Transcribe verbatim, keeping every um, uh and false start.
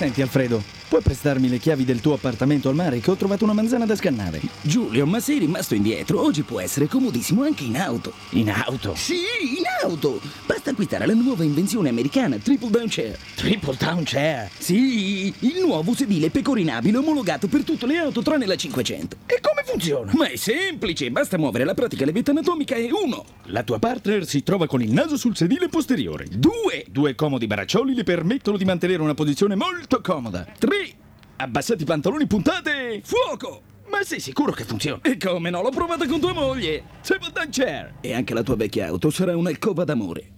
Senti Alfredo, puoi prestarmi le chiavi del tuo appartamento al mare che ho trovato una manzana da scannare? Giulio, ma sei rimasto indietro. Oggi può essere comodissimo anche in auto. In auto? Sì, in auto. Basta acquistare la nuova invenzione americana Triple Down Chair. Triple Down Chair? Sì, il nuovo sedile pecorinabile omologato per tutte le auto tranne la cinquecento. E come funziona? Ma è semplice, basta muovere la pratica levetta anatomica e uno. La tua partner si trova con il naso sul sedile posteriore. Due. Due comodi braccioli le permettono di mantenere una posizione molto comoda. Tre. Abbassati i pantaloni, puntate. Fuoco. Ma sei sicuro che funziona? E come no, l'ho provata con tua moglie. Triple Down Chair. E anche la tua vecchia auto sarà un'alcova d'amore.